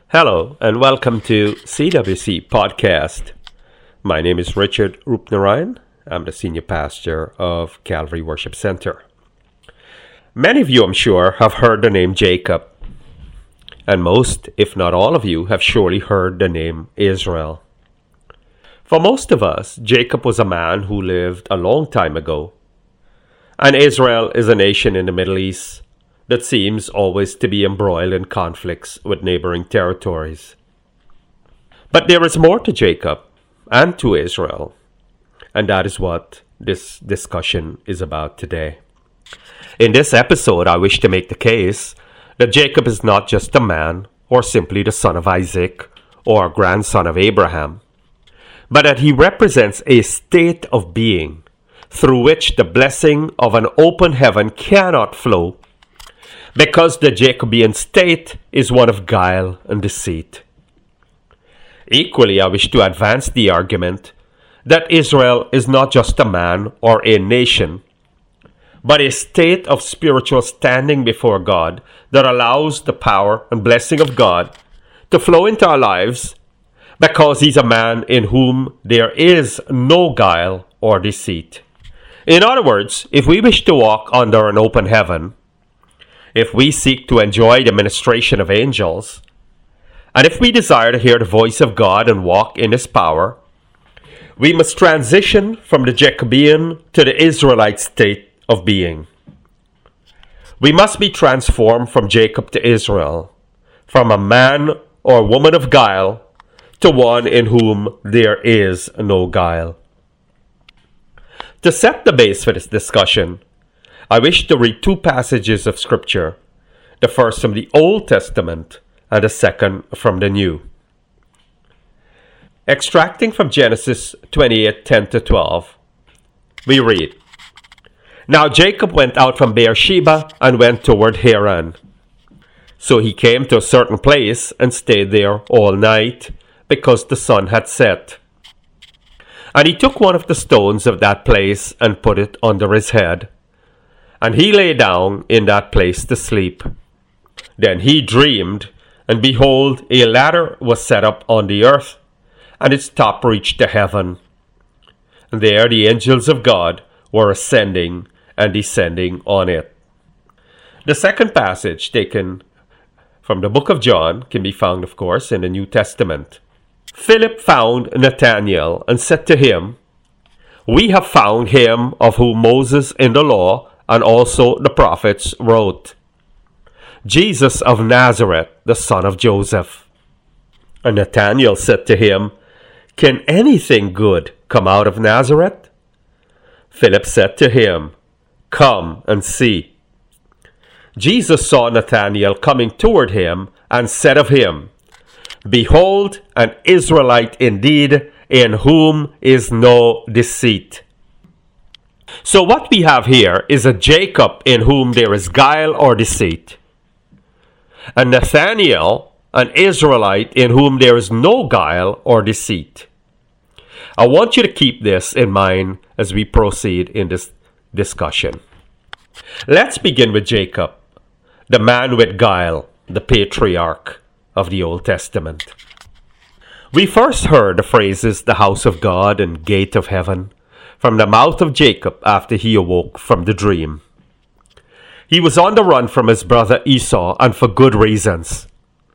Hello and welcome to CWC Podcast. My name is Richard Rupnarayan. I'm the Senior Pastor of Calvary Worship Center. Many of you, I'm sure, have heard the name Jacob. And most, if not all of you, have surely heard the name Israel. For most of us, Jacob was a man who lived a long time ago. And Israel is a nation in the Middle East that seems always to be embroiled in conflicts with neighboring territories. But there is more to Jacob and to Israel, and that is what this discussion is about today. In this episode, I wish to make the case that Jacob is not just a man or simply the son of Isaac or grandson of Abraham, but that he represents a state of being through which the blessing of an open heaven cannot flow, because the Jacobean state is one of guile and deceit. Equally, I wish to advance the argument that Israel is not just a man or a nation, but a state of spiritual standing before God that allows the power and blessing of God to flow into our lives because he's a man in whom there is no guile or deceit. In other words, if we wish to walk under an open heaven, if we seek to enjoy the ministration of angels, and if we desire to hear the voice of God and walk in his power, we must transition from the Jacobean to the Israelite state of being. We must be transformed from Jacob to Israel, from a man or woman of guile to one in whom there is no guile. To set the base for this discussion, I wish to read two passages of Scripture, the first from the Old Testament and the second from the New. Extracting from Genesis 28:10-12, we read, "Now Jacob went out from Beersheba and went toward Haran. So he came to a certain place and stayed there all night, because the sun had set. And he took one of the stones of that place and put it under his head. And he lay down in that place to sleep. Then he dreamed, and behold, a ladder was set up on the earth, and its top reached to heaven. And there the angels of God were ascending and descending on it." The second passage, taken from the book of John, can be found, of course, in the New Testament. "Philip found Nathanael and said to him, 'We have found him of whom Moses in the law and also the prophets wrote, Jesus of Nazareth, the son of Joseph.' And Nathanael said to him, 'Can anything good come out of Nazareth?' Philip said to him, 'Come and see.' Jesus saw Nathanael coming toward him and said of him, 'Behold, an Israelite indeed, in whom is no deceit.'" So what we have here is a Jacob in whom there is guile or deceit, and Nathanael, an Israelite in whom there is no guile or deceit. I want you to keep this in mind as we proceed in this discussion. Let's begin with Jacob, the man with guile, the patriarch of the Old Testament. We first heard the phrases "the house of God" and "gate of heaven" from the mouth of Jacob after he awoke from the dream. He was on the run from his brother Esau, and for good reasons.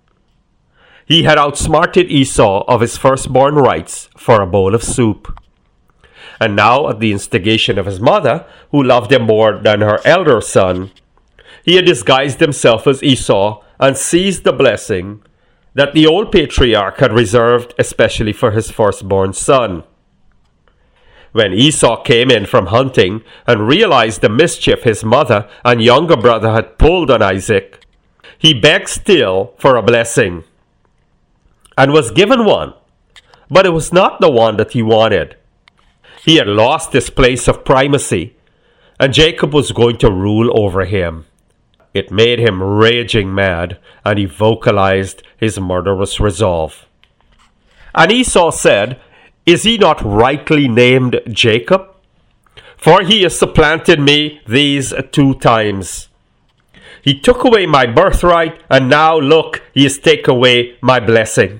He had outsmarted Esau of his firstborn rights for a bowl of soup. And now, at the instigation of his mother, who loved him more than her elder son, he had disguised himself as Esau and seized the blessing that the old patriarch had reserved especially for his firstborn son. When Esau came in from hunting and realized the mischief his mother and younger brother had pulled on Isaac, he begged still for a blessing, and was given one, but it was not the one that he wanted. He had lost his place of primacy, and Jacob was going to rule over him. It made him raging mad, and he vocalized his murderous resolve. And Esau said, "Is he not rightly named Jacob? For he has supplanted me these 2 times. He took away my birthright, and now look, he has taken away my blessing.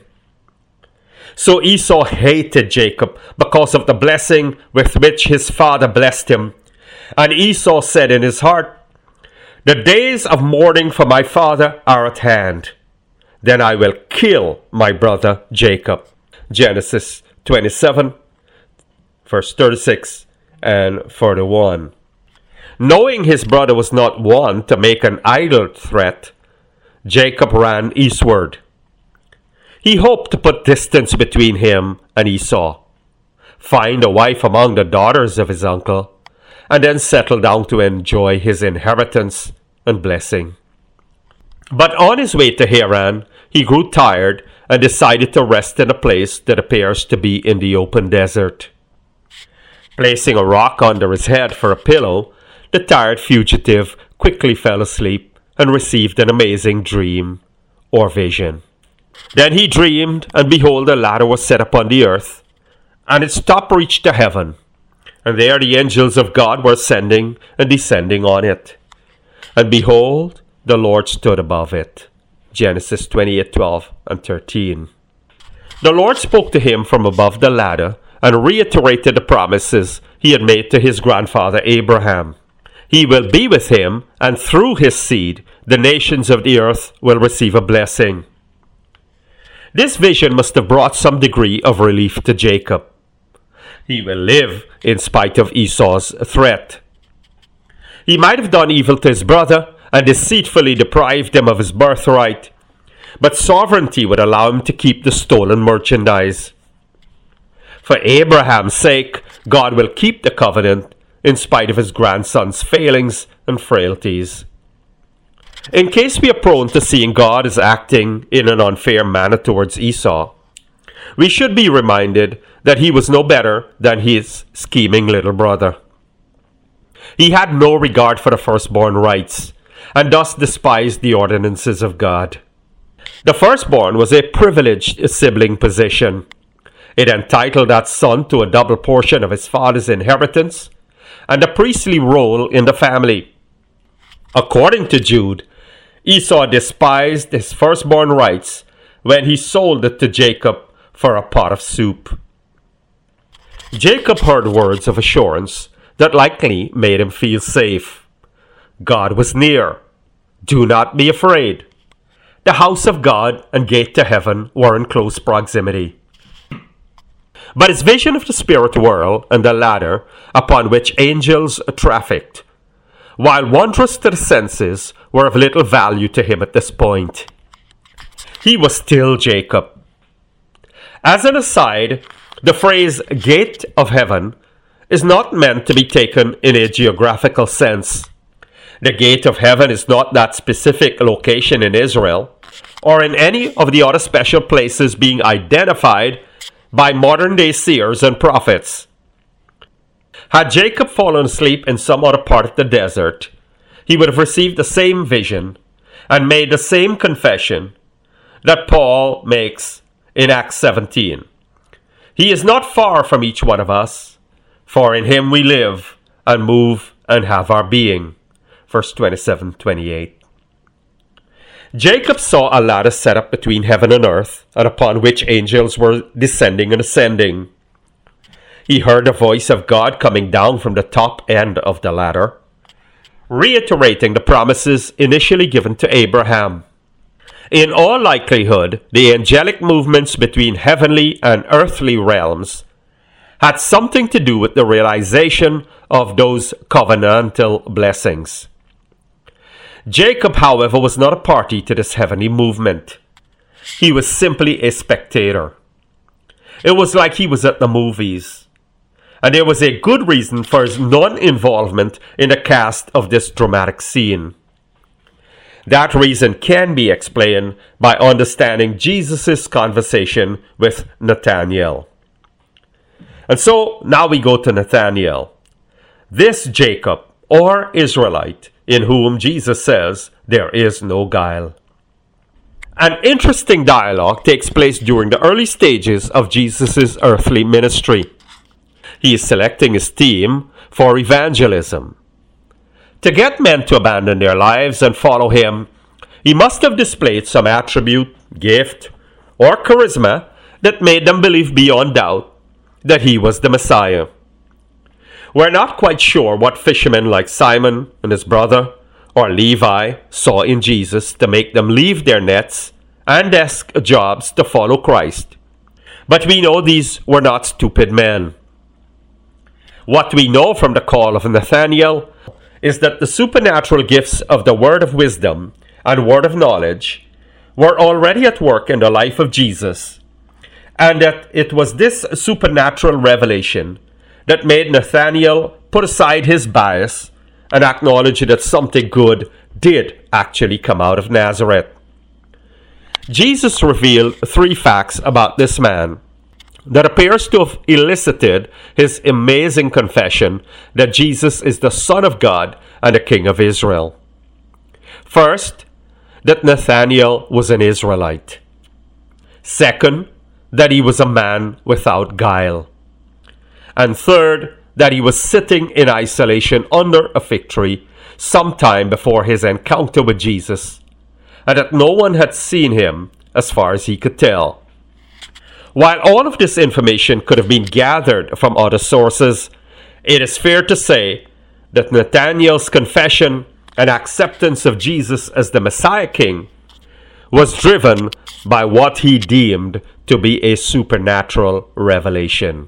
So Esau hated Jacob because of the blessing with which his father blessed him. And Esau said in his heart, "The days of mourning for my father are at hand. Then I will kill my brother Jacob." Genesis 27, verse 36 and 41. Knowing his brother was not one to make an idle threat, Jacob ran eastward. He hoped to put distance between him and Esau, find a wife among the daughters of his uncle, and then settle down to enjoy his inheritance and blessing. But on his way to Haran, he grew tired and decided to rest in a place that appears to be in the open desert. Placing a rock under his head for a pillow, the tired fugitive quickly fell asleep and received an amazing dream or vision. Then he dreamed, and behold, a ladder was set upon the earth, and its top reached to heaven, and there the angels of God were ascending and descending on it. And behold, the Lord stood above it. Genesis 28:12 and 13. The Lord spoke to him from above the ladder and reiterated the promises he had made to his grandfather Abraham. He will be with him, and through his seed, the nations of the earth will receive a blessing. This vision must have brought some degree of relief to Jacob. He will live in spite of Esau's threat. He might have done evil to his brother and deceitfully deprived him of his birthright, but sovereignty would allow him to keep the stolen merchandise. For Abraham's sake, God will keep the covenant in spite of his grandson's failings and frailties. In case we are prone to seeing God as acting in an unfair manner towards Esau, we should be reminded that he was no better than his scheming little brother. He had no regard for the firstborn rights, and thus despised the ordinances of God. The firstborn was a privileged sibling position. It entitled that son to a double portion of his father's inheritance and a priestly role in the family. According to Jude, Esau despised his firstborn rights when he sold it to Jacob for a pot of soup. Jacob heard words of assurance that likely made him feel safe. God was near. Do not be afraid. The house of God and gate to heaven were in close proximity. But his vision of the spirit world and the ladder upon which angels trafficked, while wondrous to the senses, were of little value to him at this point. He was still Jacob. As an aside, the phrase gate of heaven is not meant to be taken in a geographical sense. The gate of heaven is not that specific location in Israel or in any of the other special places being identified by modern-day seers and prophets. Had Jacob fallen asleep in some other part of the desert, he would have received the same vision and made the same confession that Paul makes in Acts 17. He is not far from each one of us, for in him we live and move and have our being. Verse 27-28. Jacob saw a ladder set up between heaven and earth, and upon which angels were descending and ascending. He heard the voice of God coming down from the top end of the ladder, reiterating the promises initially given to Abraham. In all likelihood, the angelic movements between heavenly and earthly realms had something to do with the realization of those covenantal blessings. Jacob, however, was not a party to this heavenly movement. He was simply a spectator. It was like he was at the movies. And there was a good reason for his non-involvement in the cast of this dramatic scene. That reason can be explained by understanding Jesus' conversation with Nathanael. And so now we go to Nathanael. This Jacob, or Israelite, in whom Jesus says there is no guile. An interesting dialogue takes place during the early stages of Jesus' earthly ministry. He is selecting his team for evangelism. To get men to abandon their lives and follow him, he must have displayed some attribute, gift, or charisma that made them believe beyond doubt that he was the Messiah. We're not quite sure what fishermen like Simon and his brother or Levi saw in Jesus to make them leave their nets and desk jobs to follow Christ. But we know these were not stupid men. What we know from the call of Nathanael is that the supernatural gifts of the word of wisdom and word of knowledge were already at work in the life of Jesus, and that it was this supernatural revelation that made Nathanael put aside his bias and acknowledge that something good did actually come out of Nazareth. Jesus revealed 3 facts about this man that appears to have elicited his amazing confession that Jesus is the Son of God and the King of Israel. First, that Nathanael was an Israelite. Second, that he was a man without guile. And third, that he was sitting in isolation under a fig tree sometime before his encounter with Jesus, and that no one had seen him as far as he could tell. While all of this information could have been gathered from other sources, it is fair to say that Nathanael's confession and acceptance of Jesus as the Messiah King was driven by what he deemed to be a supernatural revelation.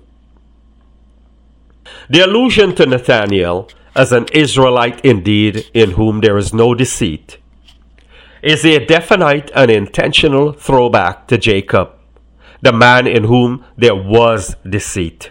The allusion to Nathanael as an Israelite indeed, in whom there is no deceit, is a definite and intentional throwback to Jacob, the man in whom there was deceit.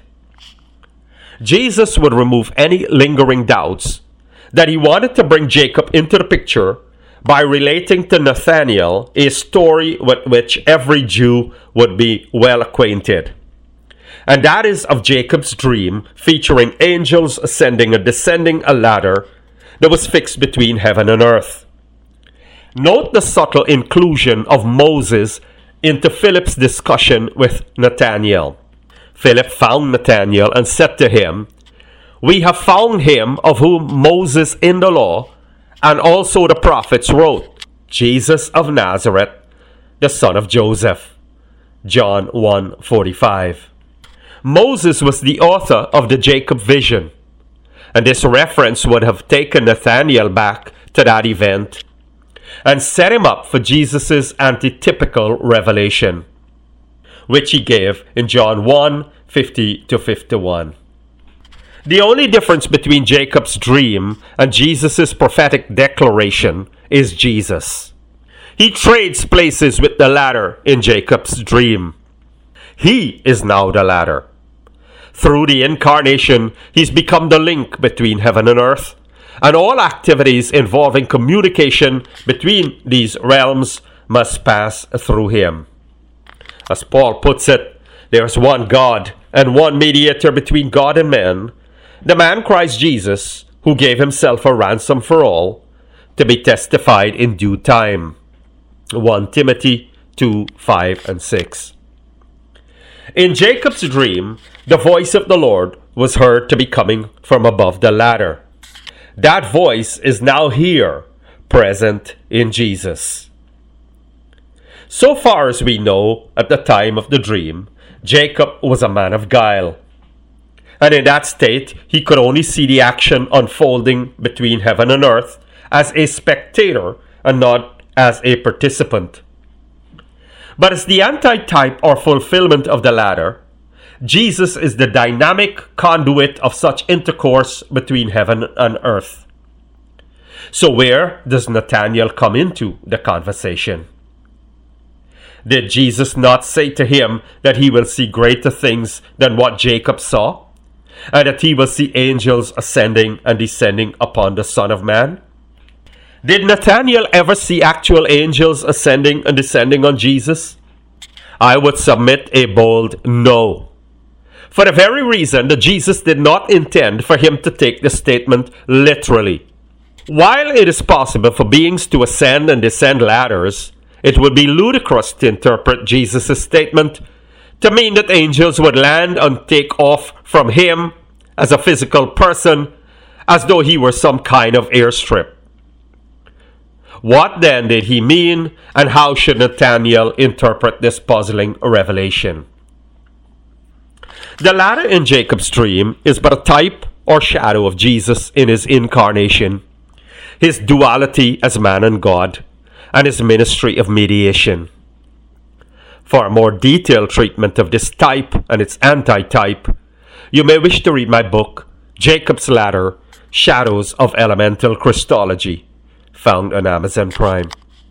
Jesus would remove any lingering doubts that he wanted to bring Jacob into the picture by relating to Nathanael a story with which every Jew would be well acquainted. And that is of Jacob's dream featuring angels ascending and descending a ladder that was fixed between heaven and earth. Note the subtle inclusion of Moses into Philip's discussion with Nathanael. Philip found Nathanael and said to him, "We have found him of whom Moses in the law and also the prophets wrote, Jesus of Nazareth, the son of Joseph." John 1:45. Moses was the author of the Jacob vision, and this reference would have taken Nathanael back to that event and set him up for Jesus' antitypical revelation, which he gave in John 1:50-51. The only difference between Jacob's dream and Jesus' prophetic declaration is Jesus. He trades places with the ladder in Jacob's dream. He is now the ladder. Through the incarnation, he's become the link between heaven and earth, and all activities involving communication between these realms must pass through him. As Paul puts it, there is one God and one mediator between God and men, the man Christ Jesus, who gave himself a ransom for all, to be testified in due time. 1 Timothy 2:5-6. In Jacob's dream, the voice of the Lord was heard to be coming from above the ladder. That voice is now here, present in Jesus. So far as we know, at the time of the dream, Jacob was a man of guile. And in that state, he could only see the action unfolding between heaven and earth as a spectator and not as a participant. But as the antitype or fulfillment of the latter, Jesus is the dynamic conduit of such intercourse between heaven and earth. So where does Nathanael come into the conversation? Did Jesus not say to him that he will see greater things than what Jacob saw, and that he will see angels ascending and descending upon the Son of Man? Did Nathanael ever see actual angels ascending and descending on Jesus? I would submit a bold no, for the very reason that Jesus did not intend for him to take the statement literally. While it is possible for beings to ascend and descend ladders, it would be ludicrous to interpret Jesus' statement to mean that angels would land and take off from him as a physical person as though he were some kind of airstrip. What then did he mean, and how should Nathanael interpret this puzzling revelation? The ladder in Jacob's dream is but a type or shadow of Jesus in his incarnation, his duality as man and God, and his ministry of mediation. For a more detailed treatment of this type and its antitype, you may wish to read my book, Jacob's Ladder, Shadows of Elemental Christology, found on Amazon Prime.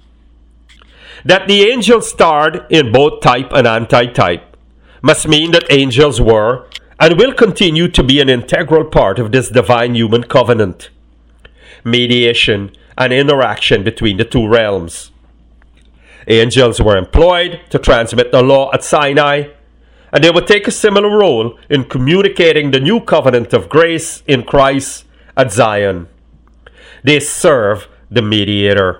That the angels starred in both type and antitype must mean that angels were and will continue to be an integral part of this divine human covenant, mediation and interaction between the two realms. Angels were employed to transmit the law at Sinai, and they would take a similar role in communicating the new covenant of grace in Christ at Zion. They serve the mediator.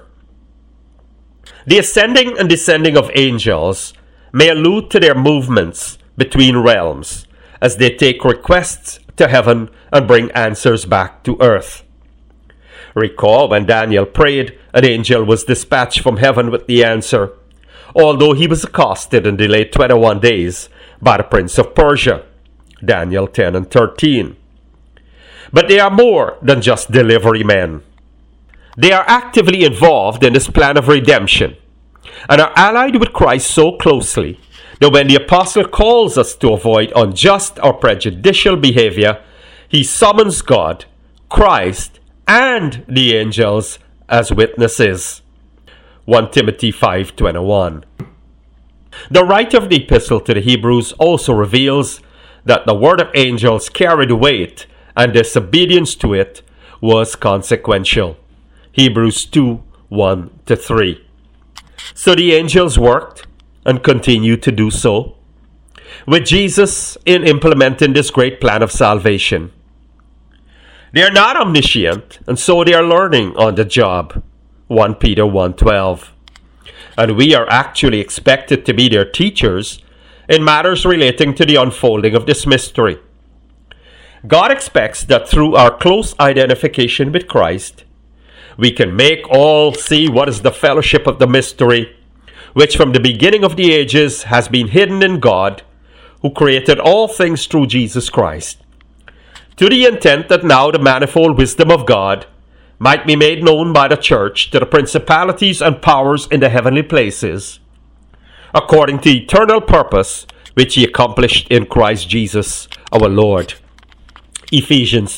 The ascending and descending of angels may allude to their movements between realms as they take requests to heaven and bring answers back to earth. Recall when Daniel prayed, an angel was dispatched from heaven with the answer, although he was accosted and delayed 21 days by the prince of Persia, Daniel 10 and 13. But they are more than just delivery men. They are actively involved in this plan of redemption and are allied with Christ so closely that when the apostle calls us to avoid unjust or prejudicial behavior, he summons God, Christ, and the angels as witnesses. 1 Timothy 5:21. The writer of the epistle to the Hebrews also reveals that the word of angels carried weight and disobedience to it was consequential. Hebrews 2:1-3. So the angels worked and continue to do so with Jesus in implementing this great plan of salvation. They are not omniscient, and so they are learning on the job. 1 Peter 1:12. And we are actually expected to be their teachers in matters relating to the unfolding of this mystery. God expects that through our close identification with Christ, we can make all see what is the fellowship of the mystery, which from the beginning of the ages has been hidden in God, who created all things through Jesus Christ, to the intent that now the manifold wisdom of God might be made known by the church to the principalities and powers in the heavenly places, according to eternal purpose which he accomplished in Christ Jesus our Lord. Ephesians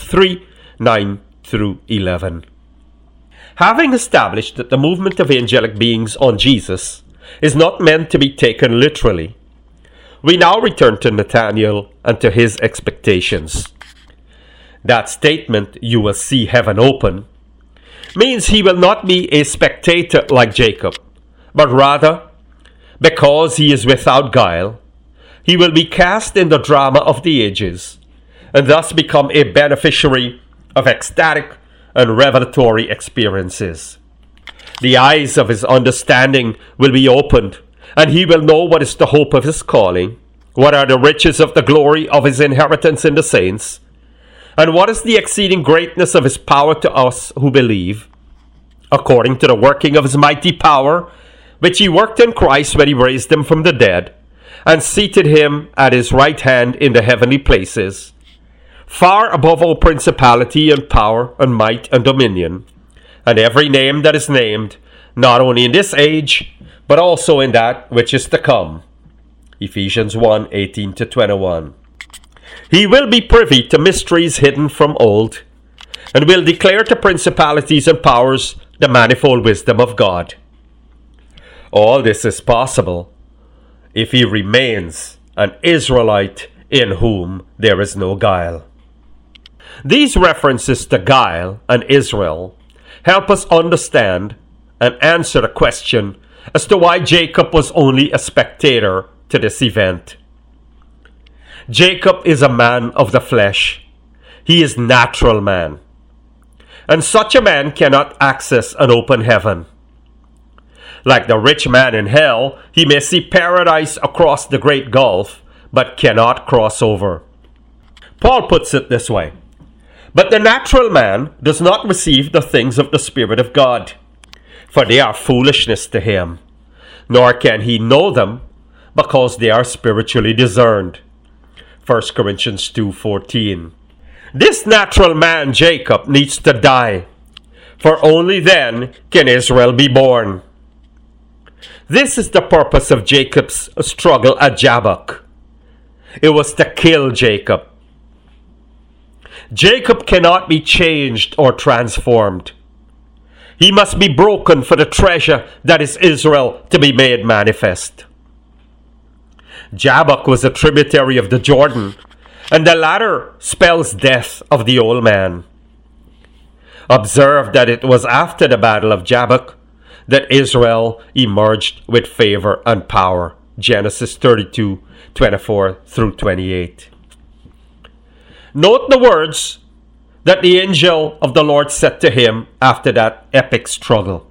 3:9-11. Having established that the movement of angelic beings on Jesus is not meant to be taken literally, we now return to Nathanael and to his expectations. That statement, "You will see heaven open," means he will not be a spectator like Jacob, but rather, because he is without guile, he will be cast in the drama of the ages, and thus become a beneficiary of ecstatic and revelatory experiences. The eyes of his understanding will be opened, and he will know what is the hope of his calling, what are the riches of the glory of his inheritance in the saints, and what is the exceeding greatness of his power to us who believe, according to the working of his mighty power, which he worked in Christ when he raised him from the dead, and seated him at his right hand in the heavenly places, far above all principality and power and might and dominion, and every name that is named, not only in this age, but also in that which is to come. Ephesians 1:18-21. He will be privy to mysteries hidden from old, and will declare to principalities and powers the manifold wisdom of God. All this is possible if he remains an Israelite in whom there is no guile. These references to guile and Israel help us understand and answer the question as to why Jacob was only a spectator to this event. Jacob is a man of the flesh. He is natural man. And such a man cannot access an open heaven. Like the rich man in hell, he may see paradise across the great gulf, but cannot cross over. Paul puts it this way: But the natural man does not receive the things of the Spirit of God, for they are foolishness to him, nor can he know them, because they are spiritually discerned. 1 Corinthians 2:14. This natural man, Jacob, needs to die, for only then can Israel be born. This is the purpose of Jacob's struggle at Jabbok. It was to kill Jacob. Jacob cannot be changed or transformed. He must be broken for the treasure that is Israel to be made manifest. Jabbok was a tributary of the Jordan, and the latter spells death of the old man. Observe that it was after the battle of Jabbok that Israel emerged with favor and power. Genesis 32:24 through 28. Note the words that the angel of the Lord said to him after that epic struggle.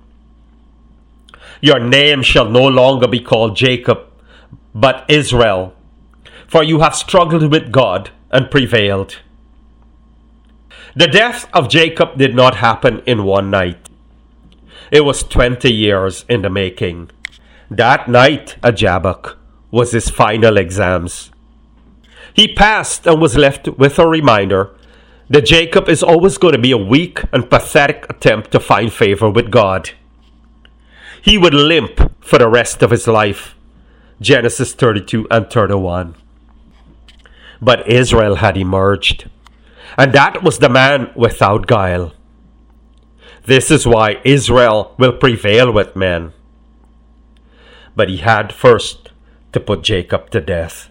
Your name shall no longer be called Jacob, but Israel, for you have struggled with God and prevailed. The death of Jacob did not happen in one night. It was 20 years in the making. That night at Jabbok was his final exams. He passed and was left with a reminder that Jacob is always going to be a weak and pathetic attempt to find favor with God. He would limp for the rest of his life. Genesis 32 and 31. But Israel had emerged, and that was the man without guile. This is why Israel will prevail with men. But he had first to put Jacob to death.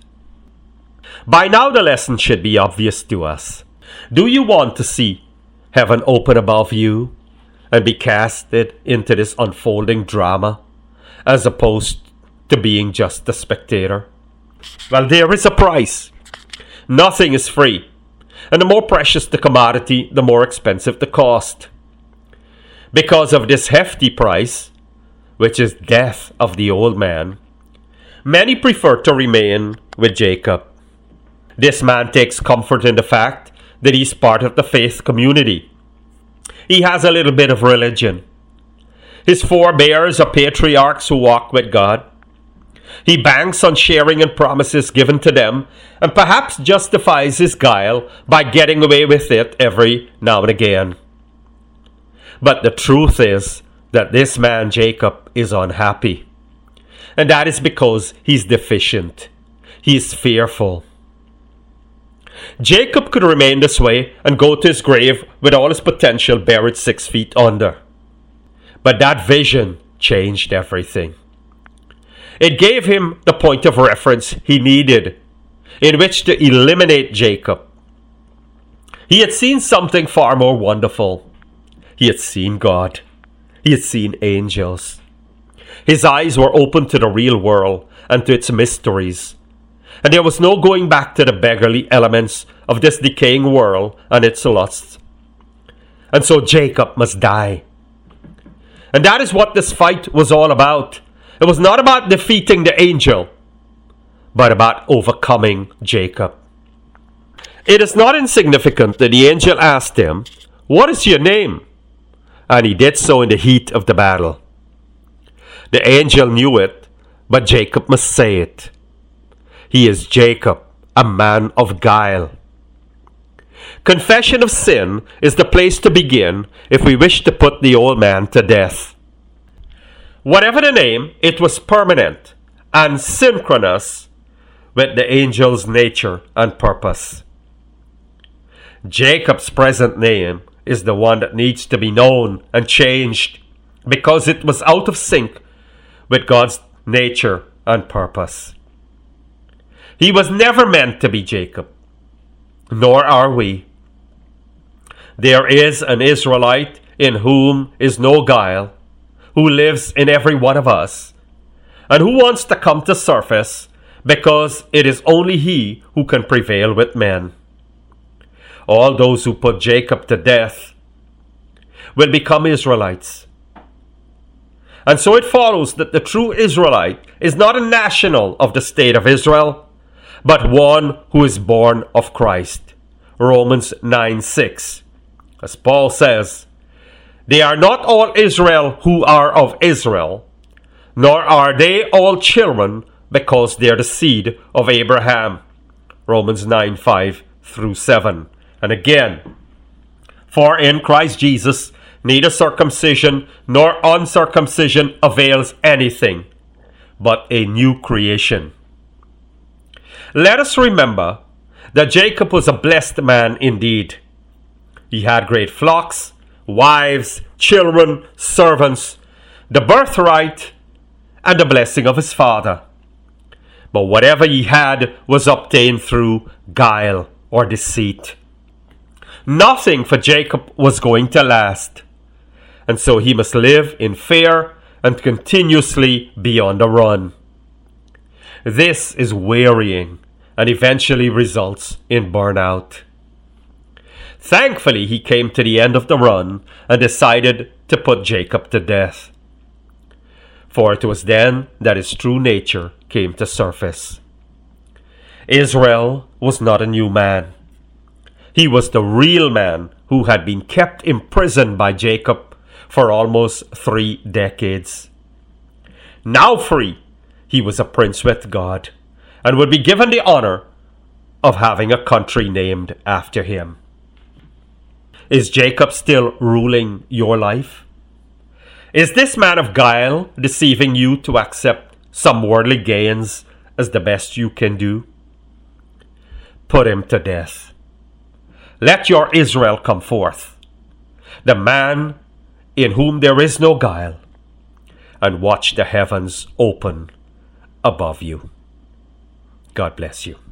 By now the lesson should be obvious to us. Do you want to see heaven open above you and be casted into this unfolding drama, as opposed to being just a spectator? Well, there is a price. Nothing is free. And the more precious the commodity, the more expensive the cost. Because of this hefty price, which is death of the old man, many prefer to remain with Jacob. This man takes comfort in the fact that he's part of the faith community. He has a little bit of religion. His forebears are patriarchs who walk with God. He banks on sharing and promises given to them, and perhaps justifies his guile by getting away with it every now and again. But the truth is that this man Jacob is unhappy. And that is because he's deficient. He's fearful. Jacob could remain this way and go to his grave with all his potential buried 6 feet under. But that vision changed everything. It gave him the point of reference he needed in which to eliminate Jacob. He had seen something far more wonderful. He had seen God. He had seen angels. His eyes were open to the real world and to its mysteries. And there was no going back to the beggarly elements of this decaying world and its lusts. And so Jacob must die. And that is what this fight was all about. It was not about defeating the angel, but about overcoming Jacob. It is not insignificant that the angel asked him, "What is your name?" And he did so in the heat of the battle. The angel knew it, but Jacob must say it. He is Jacob, a man of guile. Confession of sin is the place to begin if we wish to put the old man to death. Whatever the name, it was permanent and synchronous with the angel's nature and purpose. Jacob's present name is the one that needs to be known and changed because it was out of sync with God's nature and purpose. He was never meant to be Jacob, nor are we. There is an Israelite in whom is no guile, who lives in every one of us, and who wants to come to surface because it is only he who can prevail with men. All those who put Jacob to death will become Israelites. And so it follows that the true Israelite is not a national of the state of Israel, but one who is born of Christ. Romans 9:6. As Paul says, they are not all Israel who are of Israel, nor are they all children because they are the seed of Abraham. Romans 9:5-7. And again, for in Christ Jesus, neither circumcision nor uncircumcision avails anything, but a new creation. Let us remember that Jacob was a blessed man indeed. He had great flocks, wives, children, servants, the birthright, and the blessing of his father. But whatever he had was obtained through guile or deceit. Nothing for Jacob was going to last, and so he must live in fear and continuously be on the run. This is wearying and eventually results in burnout. Thankfully, he came to the end of the run and decided to put Jacob to death. For it was then that his true nature came to surface. Israel was not a new man. He was the real man who had been kept imprisoned by Jacob for almost 3 decades. Now free, he was a prince with God and would be given the honor of having a country named after him. Is Jacob still ruling your life? Is this man of guile deceiving you to accept some worldly gains as the best you can do? Put him to death. Let your Israel come forth, the man in whom there is no guile, and watch the heavens open above you. God bless you.